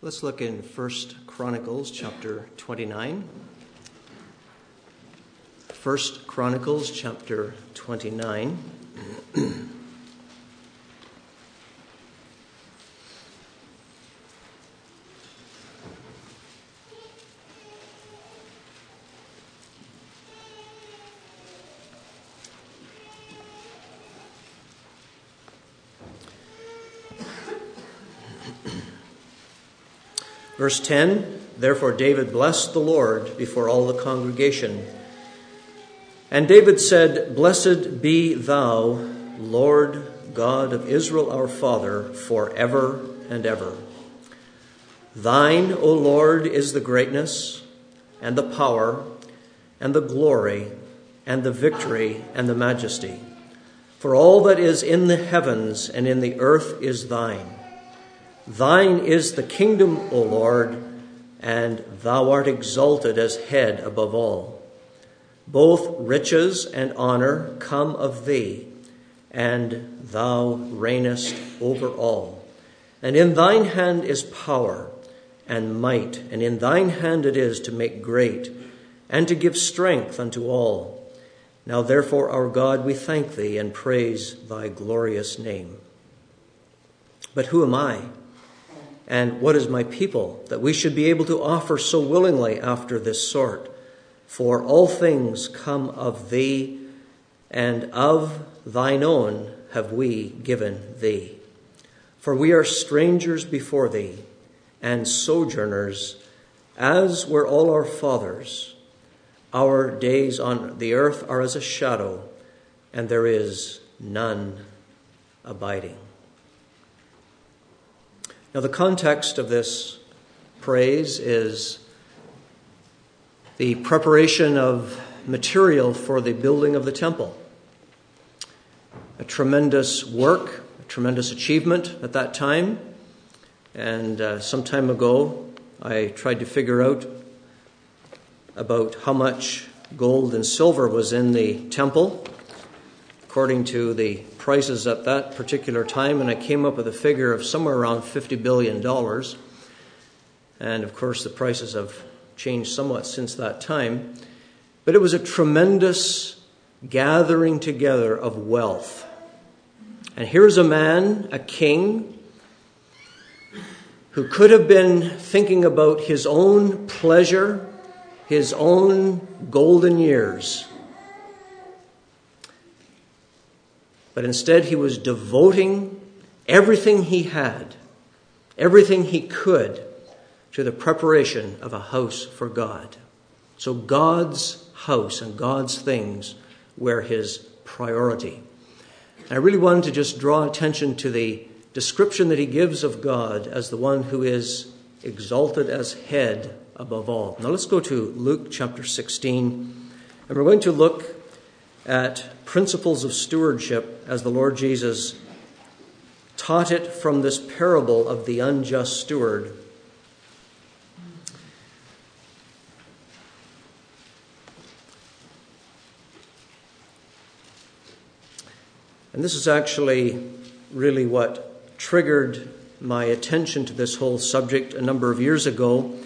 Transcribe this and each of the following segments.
Let's look in 1 Chronicles chapter 29. 1 Chronicles chapter 29. Verse 10, Therefore David blessed the Lord before all the congregation. And David said, Blessed be thou, Lord God of Israel our Father, forever and ever. Thine, O Lord, is the greatness, and the power, and the glory, and the victory, and the majesty. For all that is in the heavens and in the earth is thine. Thine is the kingdom, O Lord, and thou art exalted as head above all. Both riches and honor come of thee, and thou reignest over all. And in thine hand is power and might, and in thine hand it is to make great, and to give strength unto all. Now therefore, our God, we thank thee and praise thy glorious name. But who am I? And what is my people, that we should be able to offer so willingly after this sort? For all things come of thee, and of thine own have we given thee. For we are strangers before thee, and sojourners, as were all our fathers. Our days on the earth are as a shadow, and there is none abiding. Now, the context of this praise is the preparation of material for the building of the temple. A tremendous work, a tremendous achievement at that time. And some time ago, I tried to figure out about how much gold and silver was in the temple, according to the prices at that particular time, and I came up with a figure of somewhere around $50 billion. And of course, the prices have changed somewhat since that time. But it was a tremendous gathering together of wealth. And here's a man, a king, who could have been thinking about his own pleasure, his own golden years. But instead, he was devoting everything he had, everything he could, to the preparation of a house for God. So God's house and God's things were his priority. And I really wanted to just draw attention to the description that he gives of God as the one who is exalted as head above all. Now let's go to Luke chapter 16, and we're going to look at principles of stewardship as the Lord Jesus taught it from this parable of the unjust steward. And this is actually really what triggered my attention to this whole subject a number of years ago.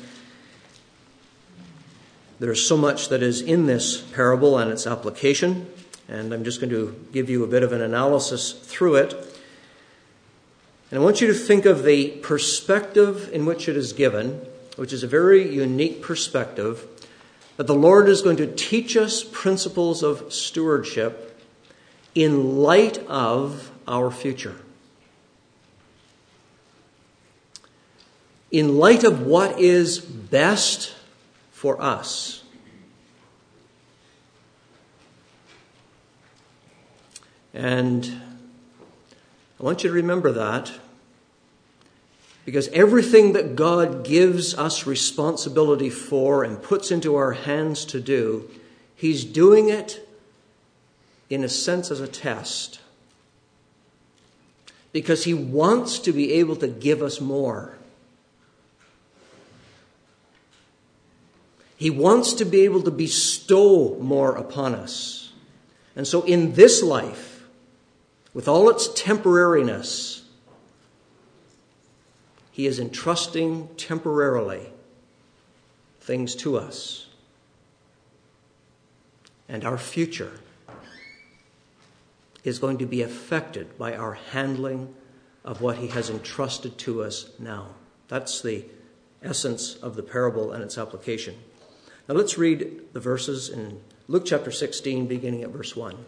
There's so much that is in this parable and its application, and I'm just going to give you a bit of an analysis through it. And I want you to think of the perspective in which it is given, which is a very unique perspective, that the Lord is going to teach us principles of stewardship in light of our future. In light of what is best for us. And I want you to remember that, because everything that God gives us responsibility for and puts into our hands to do, he's doing it in a sense as a test, because he wants to be able to give us more. He wants to be able to bestow more upon us. And so in this life, with all its temporariness, he is entrusting temporarily things to us. And our future is going to be affected by our handling of what he has entrusted to us now. That's the essence of the parable and its application. Now let's read the verses in Luke chapter 16, beginning at verse 1.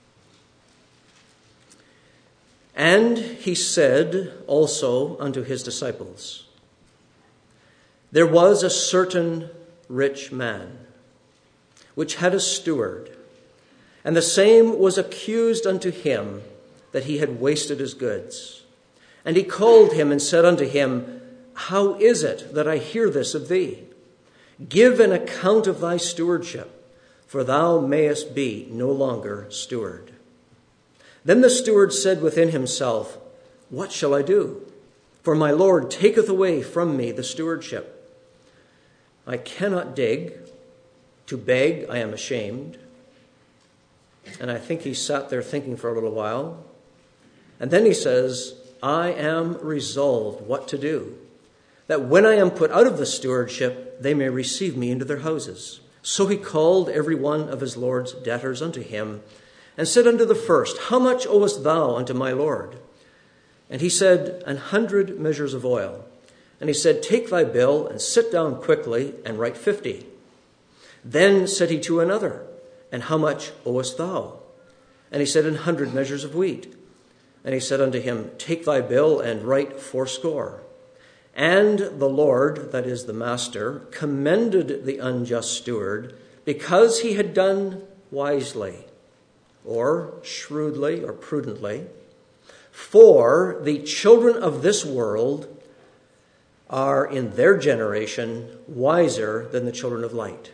And he said also unto his disciples, there was a certain rich man, which had a steward, and the same was accused unto him that he had wasted his goods. And he called him and said unto him, how is it that I hear this of thee? Give an account of thy stewardship, for thou mayest be no longer steward. Then the steward said within himself, what shall I do? For my Lord taketh away from me the stewardship. I cannot dig. To beg I am ashamed. And I think he sat there thinking for a little while. And then he says, I am resolved what to do, that when I am put out of the stewardship, they may receive me into their houses. So he called every one of his Lord's debtors unto him, and said unto the first, how much owest thou unto my Lord? And he said, 100 measures of oil. And he said, take thy bill, and sit down quickly, and write 50. Then said he to another, and how much owest thou? And he said, 100 measures of wheat. And he said unto him, take thy bill, and write 80. And the Lord, that is the master, commended the unjust steward, because he had done wisely, or shrewdly, or prudently. For the children of this world are in their generation wiser than the children of light.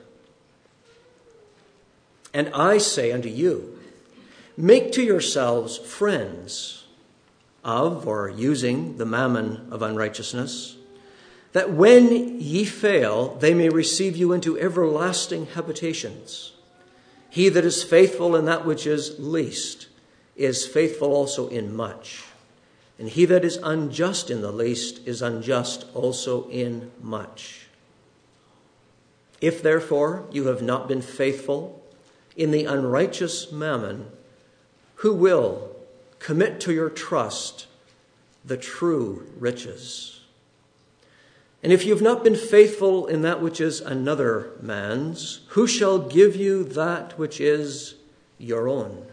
And I say unto you, make to yourselves friends of, or using, the mammon of unrighteousness, that when ye fail, they may receive you into everlasting habitations. He that is faithful in that which is least is faithful also in much. And he that is unjust in the least is unjust also in much. If therefore you have not been faithful in the unrighteous mammon, who will commit to your trust the true riches? And if you have not been faithful in that which is another man's, who shall give you that which is your own?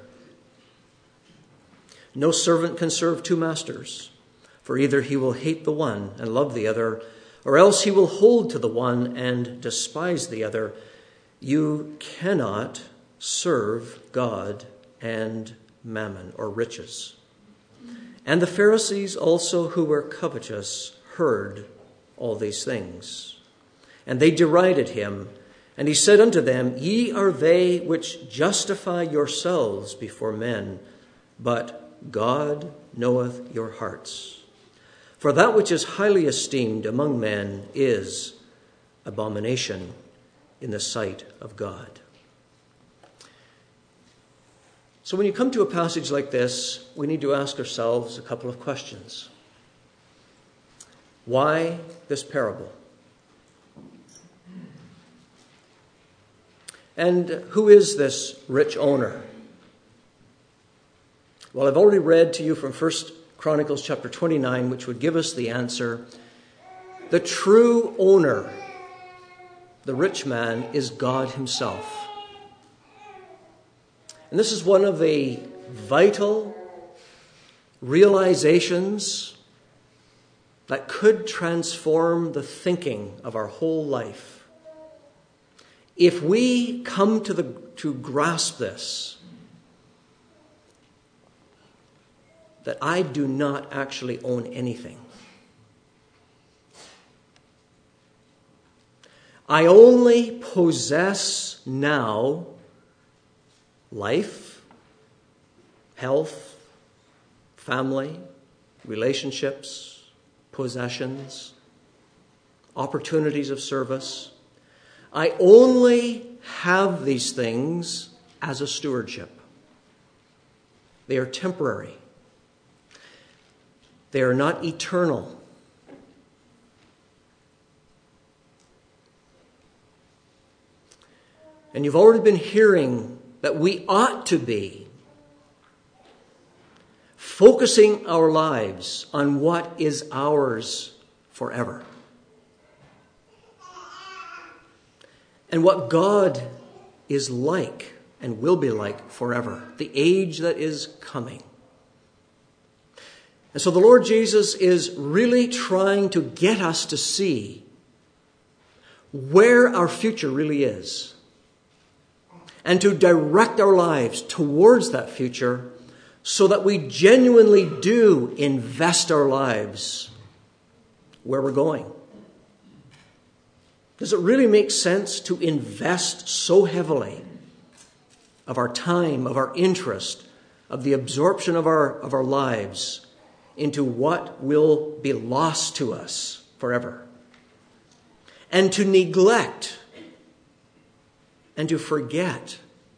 No servant can serve two masters, for either he will hate the one and love the other, or else he will hold to the one and despise the other. You cannot serve God and mammon, or riches. And the Pharisees also, who were covetous, heard all these things. And they derided him. And he said unto them, ye are they which justify yourselves before men, but God knoweth your hearts. For that which is highly esteemed among men is abomination in the sight of God. So when you come to a passage like this, we need to ask ourselves a couple of questions. Why this parable? And who is this rich owner? Well, I've already read to you from 1 Chronicles chapter 29, which would give us the answer. The true owner, the rich man, is God himself. And this is one of the vital realizations that could transform the thinking of our whole life. If we come to grasp this, that I do not actually own anything. I only possess now life, health, family, relationships, possessions, opportunities of service. I only have these things as a stewardship. They are temporary. They are not eternal. And you've already been hearing that we ought to be focusing our lives on what is ours forever. And what God is like and will be like forever. The age that is coming. And so the Lord Jesus is really trying to get us to see where our future really is. And to direct our lives towards that future so that we genuinely do invest our lives where we're going. Does it really make sense to invest so heavily of our time, of our interest, of the absorption of our lives into what will be lost to us forever? And to neglect and to forget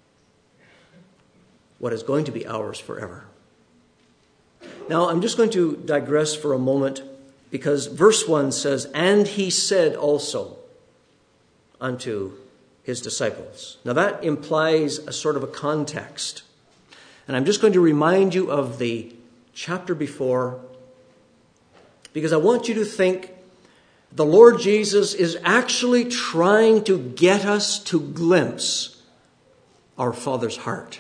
what is going to be ours forever. Now, I'm just going to digress for a moment because verse 1 says, "And he said also unto his disciples." Now, that implies a sort of a context. And I'm just going to remind you of the chapter before because I want you to think the Lord Jesus is actually trying to get us to glimpse our Father's heart.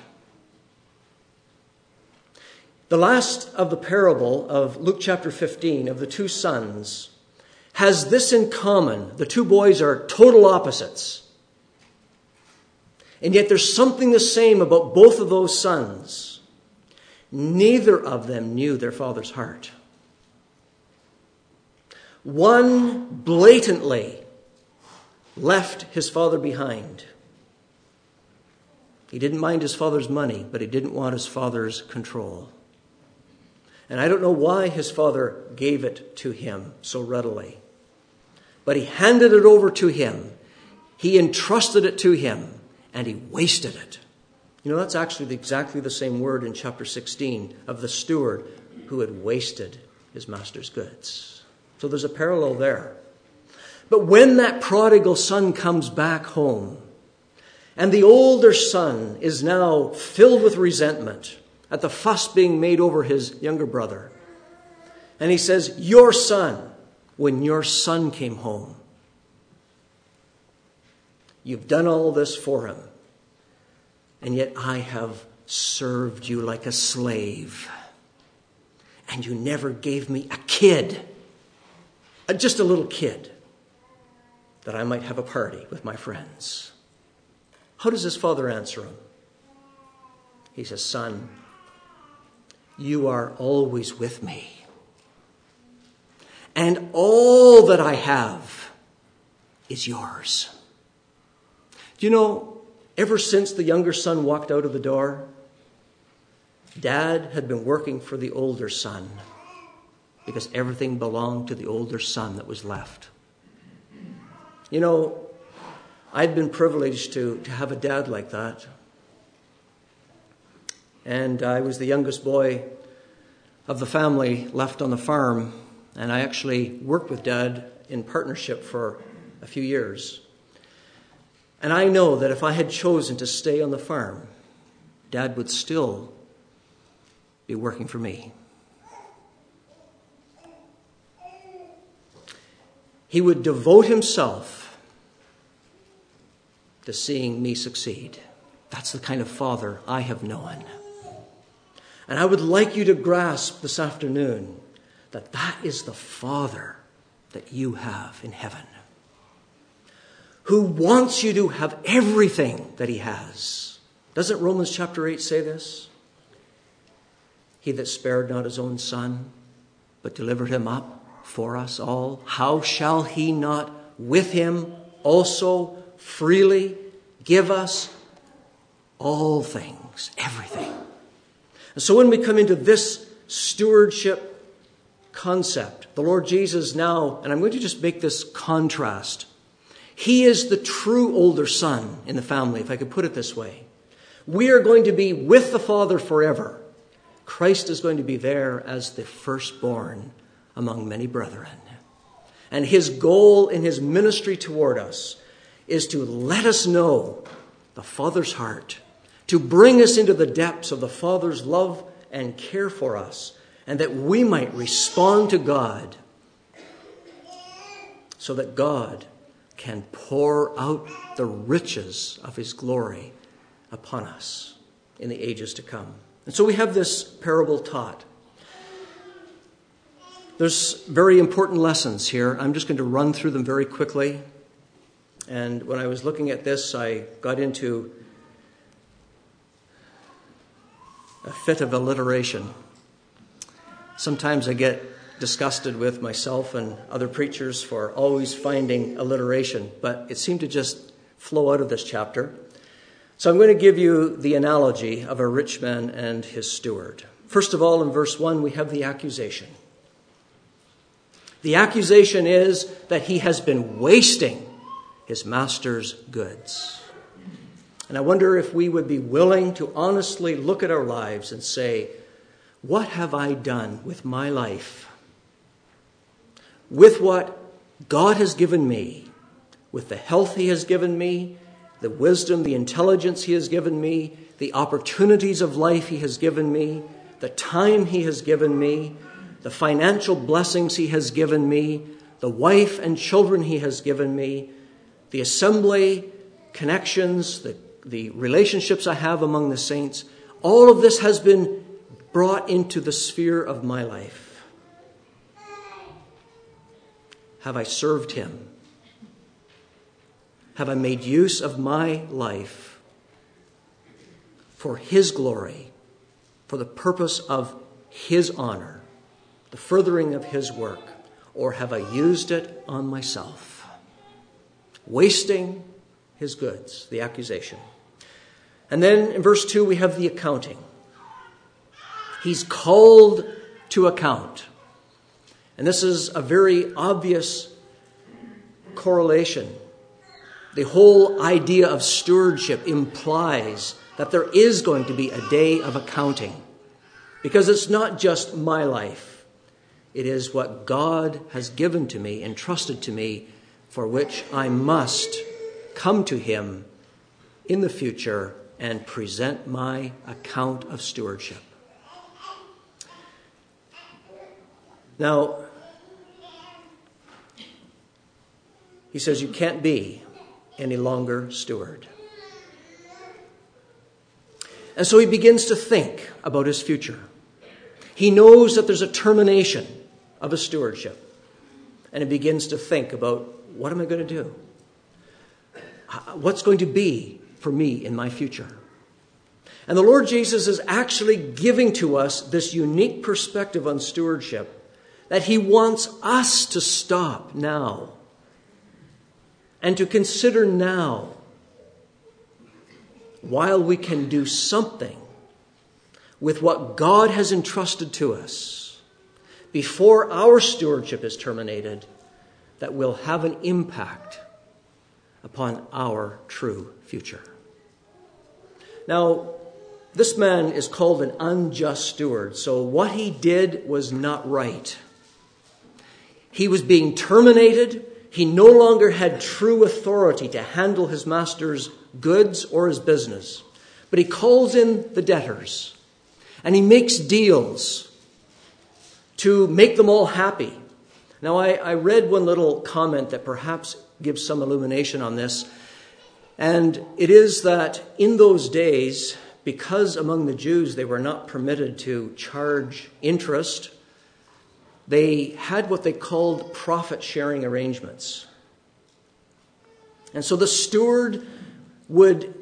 The last of the parable of Luke chapter 15 of the two sons has this in common. The two boys are total opposites. And yet there's something the same about both of those sons. Neither of them knew their father's heart. One blatantly left his father behind. He didn't mind his father's money, but he didn't want his father's control. And I don't know why his father gave it to him so readily. But he handed it over to him. He entrusted it to him, and he wasted it. You know, that's actually exactly the same word in chapter 16 of the steward who had wasted his master's goods. So there's a parallel there. But when that prodigal son comes back home, and the older son is now filled with resentment at the fuss being made over his younger brother, and he says, "Your son," when your son came home, you've done all this for him, and yet I have served you like a slave, and you never gave me a kid, just a little kid, that I might have a party with my friends. How does his father answer him? He says, "Son, you are always with me, and all that I have is yours." Do you know, ever since the younger son walked out of the door, Dad had been working for the older son because everything belonged to the older son that was left. You know, I'd been privileged to have a dad like that. And I was the youngest boy of the family left on the farm. And I actually worked with Dad in partnership for a few years. And I know that if I had chosen to stay on the farm, Dad would still be working for me. He would devote himself to seeing me succeed. That's the kind of father I have known. And I would like you to grasp this afternoon that that is the Father that you have in heaven, who wants you to have everything that he has. Doesn't Romans chapter 8 say this? He that spared not his own son, but delivered him up for us all, how shall he not with him also freely give us all things, everything? And so when we come into this stewardship concept, the Lord Jesus now, and I'm going to just make this contrast. He is the true older son in the family, if I could put it this way. We are going to be with the Father forever. Christ is going to be there as the firstborn among many brethren. And his goal in his ministry toward us is to let us know the Father's heart, to bring us into the depths of the Father's love and care for us, and that we might respond to God, so that God can pour out the riches of his glory upon us in the ages to come. And so we have this parable taught. There's very important lessons here. I'm just going to run through them very quickly. And when I was looking at this, I got into a fit of alliteration. Sometimes I get disgusted with myself and other preachers for always finding alliteration, but it seemed to just flow out of this chapter. So I'm going to give you the analogy of a rich man and his steward. First of all, in verse 1, we have the accusation. The accusation is that he has been wasting his master's goods. And I wonder if we would be willing to honestly look at our lives and say, what have I done with my life? With what God has given me, with the health he has given me, the wisdom, the intelligence he has given me, the opportunities of life he has given me, the time he has given me, the financial blessings he has given me, the wife and children he has given me, the assembly, connections, the relationships I have among the saints. All of this has been brought into the sphere of my life. Have I served him? Have I made use of my life for his glory, for the purpose of his honor, the furthering of his work, or have I used it on myself? Wasting his goods, the accusation. And then in verse 2, we have the accounting. He's called to account. And this is a very obvious correlation. The whole idea of stewardship implies that there is going to be a day of accounting. Because it's not just my life. It is what God has given to me, entrusted to me, for which I must come to him in the future and present my account of stewardship. Now, he says you can't be any longer steward. And so he begins to think about his future. He knows that there's a termination of a stewardship. And he begins to think about, what am I going to do? What's going to be for me in my future? And the Lord Jesus is actually giving to us this unique perspective on stewardship, that he wants us to stop now and to consider now, while we can do something with what God has entrusted to us before our stewardship is terminated, that will have an impact upon our true future. Now, this man is called an unjust steward, so what he did was not right. He was being terminated. He no longer had true authority to handle his master's goods or his business. But he calls in the debtors and he makes deals to make them all happy. Now, I read one little comment that perhaps gives some illumination on this. And it is that in those days, because among the Jews they were not permitted to charge interest, they had what they called profit-sharing arrangements. And so the steward would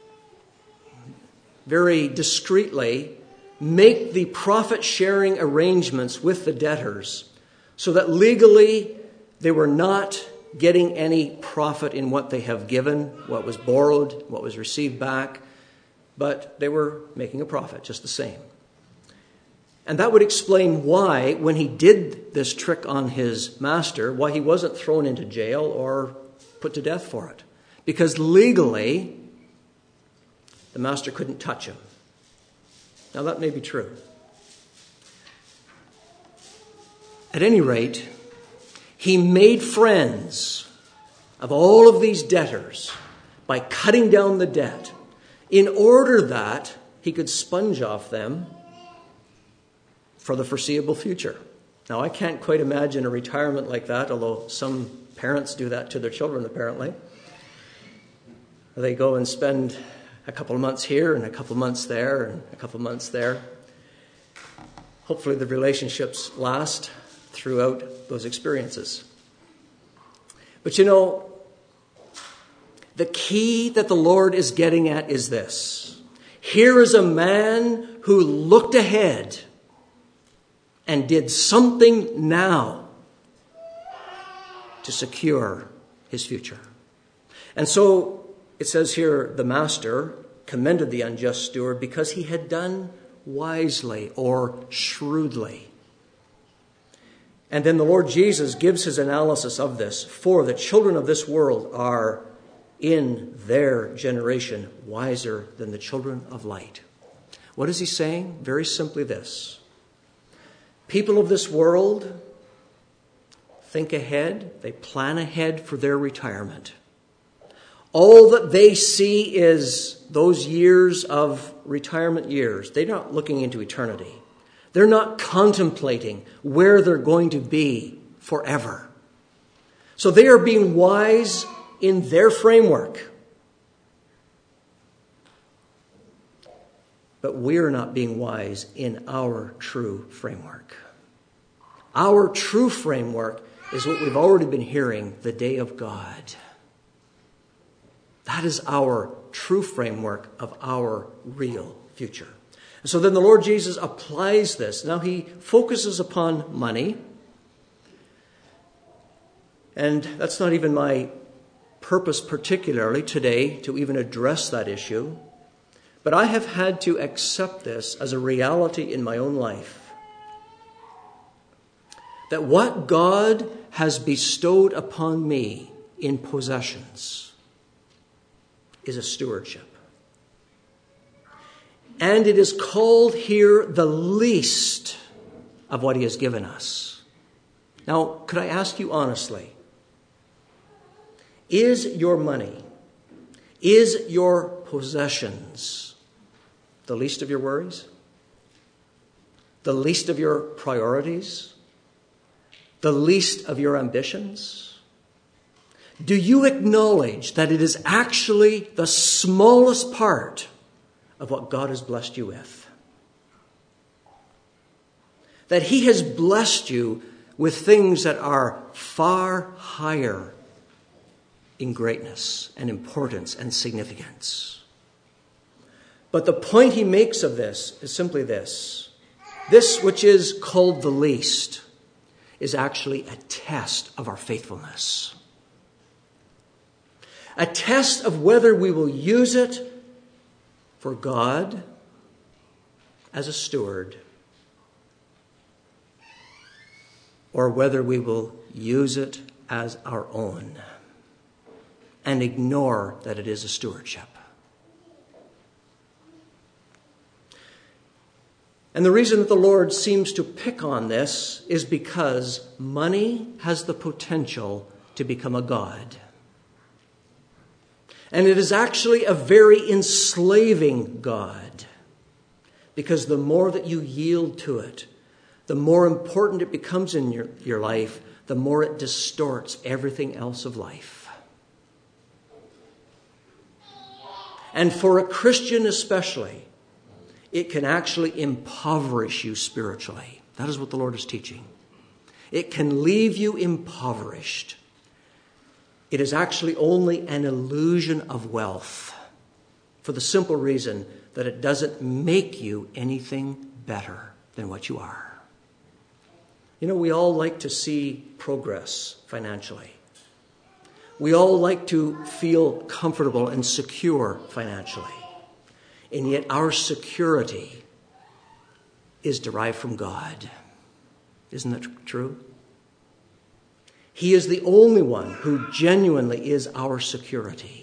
very discreetly make the profit-sharing arrangements with the debtors so that legally they were not getting any profit in what they have given, what was borrowed, what was received back, but they were making a profit just the same. And that would explain why, when he did this trick on his master, why he wasn't thrown into jail or put to death for it. Because legally, the master couldn't touch him. Now, that may be true. At any rate, he made friends of all of these debtors by cutting down the debt in order that he could sponge off them for the foreseeable future. Now, I can't quite imagine a retirement like that, although some parents do that to their children, apparently. They go and spend a couple of months here and a couple of months there and a couple of months there. Hopefully the relationships last throughout those experiences. But you know, the key that the Lord is getting at is this. Here is a man who looked ahead and did something now to secure his future. And so it says here, the master commended the unjust steward because he had done wisely or shrewdly. And then the Lord Jesus gives his analysis of this. For the children of this world are in their generation wiser than the children of light. What is he saying? Very simply this. People of this world think ahead. They plan ahead for their retirement. All that they see is those years of retirement years. They're not looking into eternity. They're not contemplating where they're going to be forever. So they are being wise in their framework. But we're not being wise in our true framework. Our true framework is what we've already been hearing, the day of God. That is our true framework of our real future. So then the Lord Jesus applies this. Now he focuses upon money. And that's not even my purpose particularly today to even address that issue. But I have had to accept this as a reality in my own life. That what God has bestowed upon me in possessions is a stewardship. And it is called here the least of what he has given us. Now, could I ask you honestly, is your money, is your possessions the least of your worries? The least of your priorities? The least of your ambitions? Do you acknowledge that it is actually the smallest part of what God has blessed you with? That he has blessed you with things that are far higher in greatness and importance and significance. But the point he makes of this is simply this. This which is called the least is actually a test of our faithfulness. A test of whether we will use it for God as a steward, or whether we will use it as our own and ignore that it is a stewardship. And the reason that the Lord seems to pick on this is because money has the potential to become a god. And it is actually a very enslaving god, because the more that you yield to it, the more important it becomes in your life, the more it distorts everything else of life. And for a Christian especially, it can actually impoverish you spiritually. That is what the Lord is teaching. It can leave you impoverished. It is actually only an illusion of wealth, for the simple reason that it doesn't make you anything better than what you are. You know, we all like to see progress financially. We all like to feel comfortable and secure financially. And yet our security is derived from God. Isn't that true? He is the only one who genuinely is our security.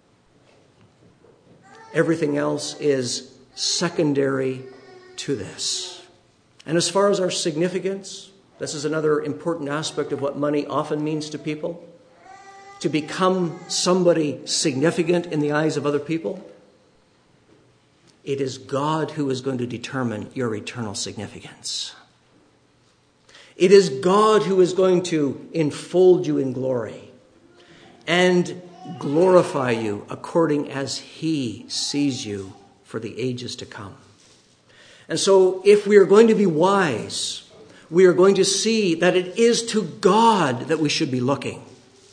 Everything else is secondary to this. And as far as our significance, this is another important aspect of what money often means to people. to become somebody significant in the eyes of other people, it is God who is going to determine your eternal significance. It is God who is going to enfold you in glory and glorify you according as He sees you for the ages to come. And so if we are going to be wise, we are going to see that it is to God that we should be looking,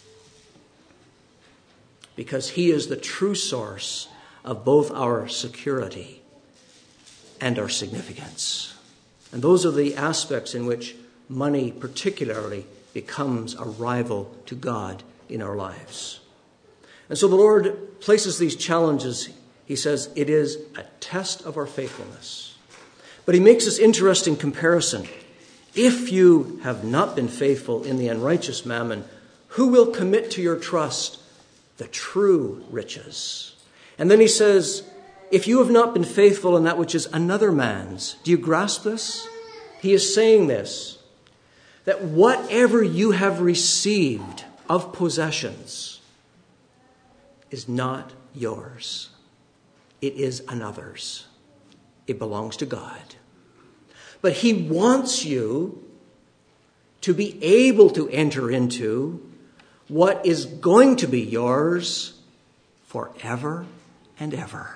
because He is the true source of both our security and our significance. And those are the aspects in which money particularly becomes a rival to God in our lives. And so the Lord places these challenges. He says it is a test of our faithfulness. But He makes this interesting comparison. If you have not been faithful in the unrighteous mammon, who will commit to your trust the true riches? And then He says, if you have not been faithful in that which is another man's, do you grasp this? He is saying this, that whatever you have received of possessions is not yours. It is another's. It belongs to God. But He wants you to be able to enter into what is going to be yours forever and ever.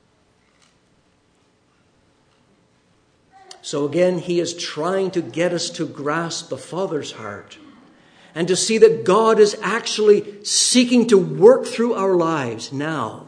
So again, He is trying to get us to grasp the Father's heart and to see that God is actually seeking to work through our lives now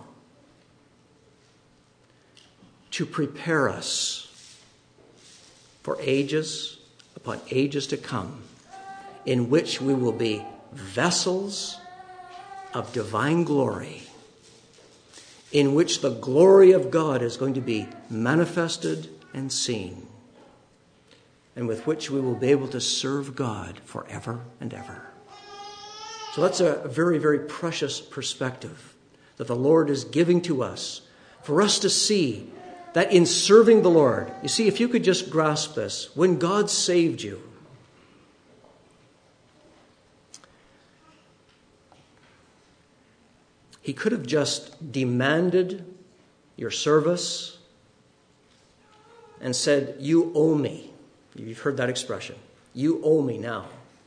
to prepare us for ages upon ages to come, in which we will be vessels of divine glory, in which the glory of God is going to be manifested and seen, and with which we will be able to serve God forever and ever. So that's a very, very precious perspective that the Lord is giving to us, for us to see that in serving the Lord, you see, if you could just grasp this, when God saved you, He could have just demanded your service and said, you owe me. You've heard that expression. You owe me now.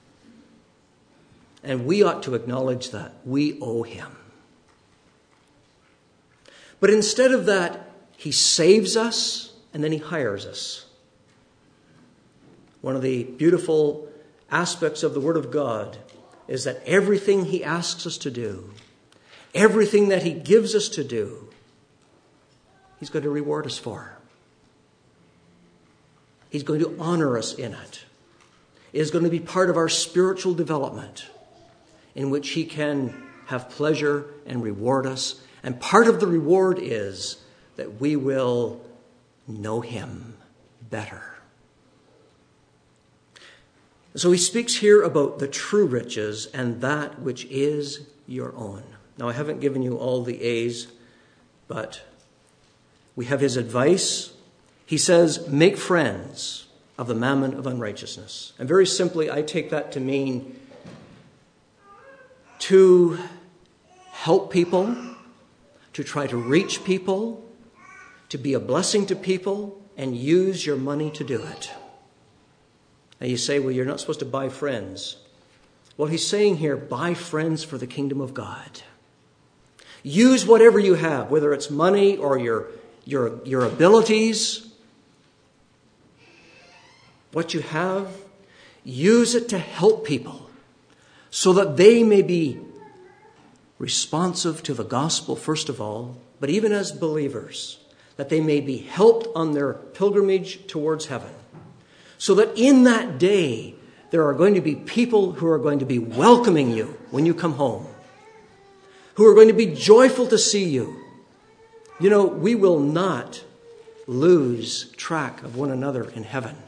And we ought to acknowledge that. We owe Him. But instead of that, He saves us and then He hires us. One of the beautiful aspects of the Word of God is that everything He asks us to do, everything that He gives us to do, He's going to reward us for. He's going to honor us in it. It is going to be part of our spiritual development in which He can have pleasure and reward us. And part of the reward is that we will know Him better. So He speaks here about the true riches and that which is your own. Now, I haven't given you all the A's, but we have His advice. He says, make friends of the mammon of unrighteousness. And very simply, I take that to mean to help people, to try to reach people, to be a blessing to people, and use your money to do it. Now you say, well, you're not supposed to buy friends. Well, He's saying here, buy friends for the kingdom of God. Use whatever you have, whether it's money or your abilities. What you have, use it to help people so that they may be responsive to the gospel, first of all, but even as believers, that they may be helped on their pilgrimage towards heaven. So that in that day, there are going to be people who are going to be welcoming you when you come home, who are going to be joyful to see you. You know, we will not lose track of one another in heaven.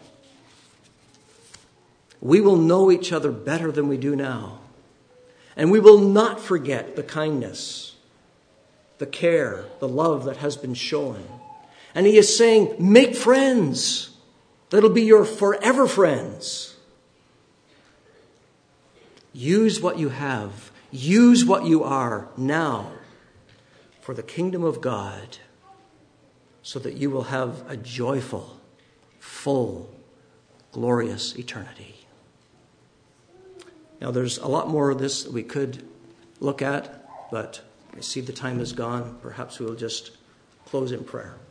We will know each other better than we do now. And we will not forget the kindness, the care, the love that has been shown. And He is saying, make friends. That'll be your forever friends. Use what you have. Use what you are now for the kingdom of God, so that you will have a joyful, full, glorious eternity. Now, there's a lot more of this that we could look at, but I see the time is gone. Perhaps we will just close in prayer.